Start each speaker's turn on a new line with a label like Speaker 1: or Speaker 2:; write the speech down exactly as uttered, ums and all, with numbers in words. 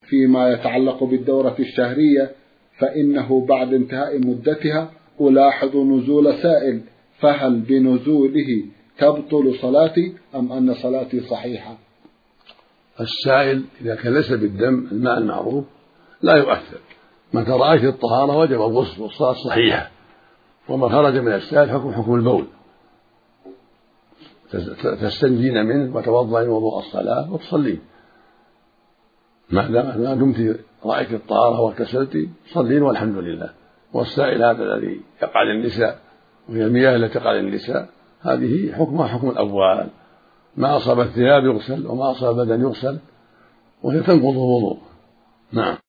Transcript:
Speaker 1: فيما يتعلق بالدورة الشهرية فإنه بعد انتهاء مدتها ألاحظ نزول سائل، فهل بنزوله تبطل صلاتي أم أن صلاتي صحيحة؟
Speaker 2: السائل إذا كان ليس بالدم الماء المعروف لا يؤثر، متى رأيت الطهارة وجب الغسل والصلاة صحيحة، وما خرج من السائل حكم حكم البول، تستنجين منه وتوضئين وضوء الصلاة وتصلين، ما دمت رأيت الطهارة واغتسلت صلين والحمد لله. والسائل هذا الذي يقع للنساء وهي المياه التي تقع للنساء هذه حكمها حكم الأبوال، ما أصاب الثياب يغسل وما أصاب البدن يغسل، وهي تنقض الوضوء. نعم.